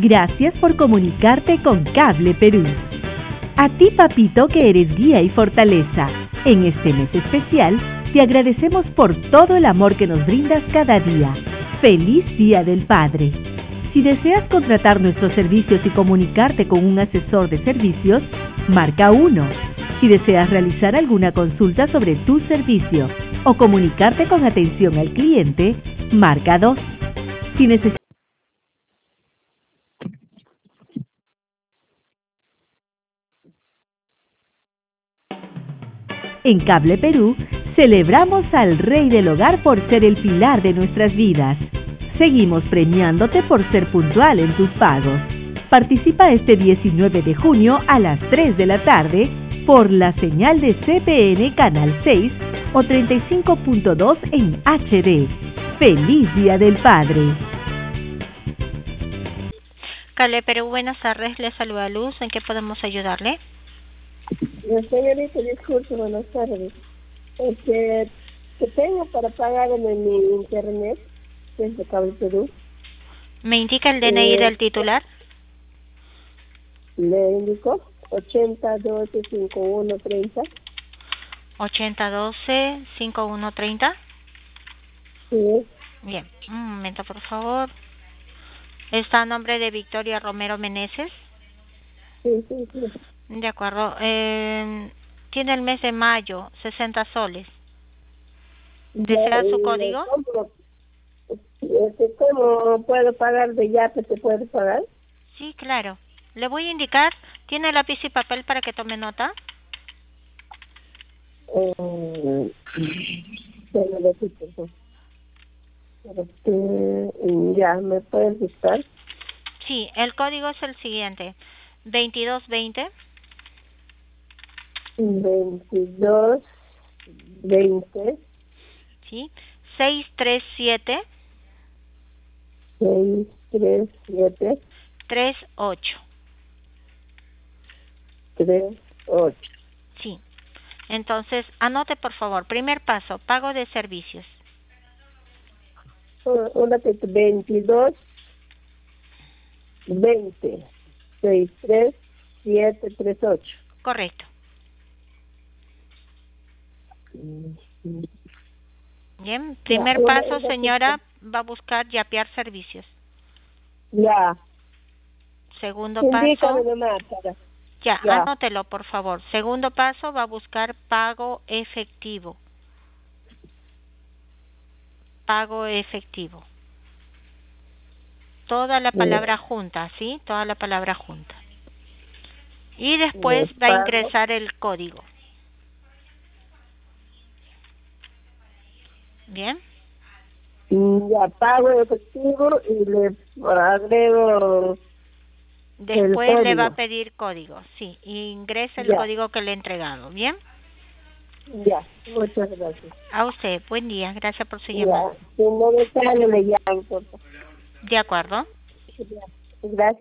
Gracias por comunicarte con Cable Perú. A ti, papito, que eres guía y fortaleza. En este mes especial, te agradecemos por todo el amor que nos brindas cada día. ¡Feliz Día del Padre! Si deseas contratar nuestros servicios y comunicarte con un asesor de servicios, marca 1. Si deseas realizar alguna consulta sobre tu servicio o comunicarte con atención al cliente, marca 2. Si necesitas En Cable Perú, celebramos al Rey del Hogar por ser el pilar de nuestras vidas. Seguimos premiándote por ser puntual en tus pagos. Participa este 19 de junio a las 3 de la tarde por la señal de CPN Canal 6 o 35.2 en HD. ¡Feliz Día del Padre! Cable Perú, buenas tardes. Le saluda Luz. ¿En qué podemos ayudarle? Señorita, disculpe, buenas tardes. Que tengo para pagar en mi internet desde Cable Perú. ¿Me indica el DNI del titular? Le indico 80125130. 8012-5130. Sí, Bien, un momento, por favor. ¿Está a nombre de Victoria Romero Meneses? sí. De acuerdo. Tiene el mes de mayo, 60 soles. ¿Desea su código? ¿Cómo puedo pagar de Yape? ¿Se puede pagar? Sí, claro. Le voy a indicar. ¿Tiene lápiz y papel para que tome nota? Ya, ¿me puedes dictar? Sí, el código es el siguiente. 2220. 2220. Sí. 637. 637. 38. 38. Sí. Entonces, anote por favor. Primer paso, pago de servicios. Una que 22 20 63 738. Correcto. Bien. Primer paso, señora, va a buscar yapear servicios. Ya. Segundo Indícame paso. nomás, Ya, ya. anótelo, por favor. Segundo paso, va a buscar pago efectivo. Pago efectivo. Toda la palabra junta, ¿sí? Toda la palabra junta. Y después va a ingresar el código. ¿Bien? Ya, pago efectivo y le agrego. Después le va a pedir código, sí. Y ingresa el código que le he entregado. ¿Bien? Ya, muchas gracias. A usted, buen día. Gracias por su llamada. Si no me sale, me llamo, por favor. De acuerdo. Gracias.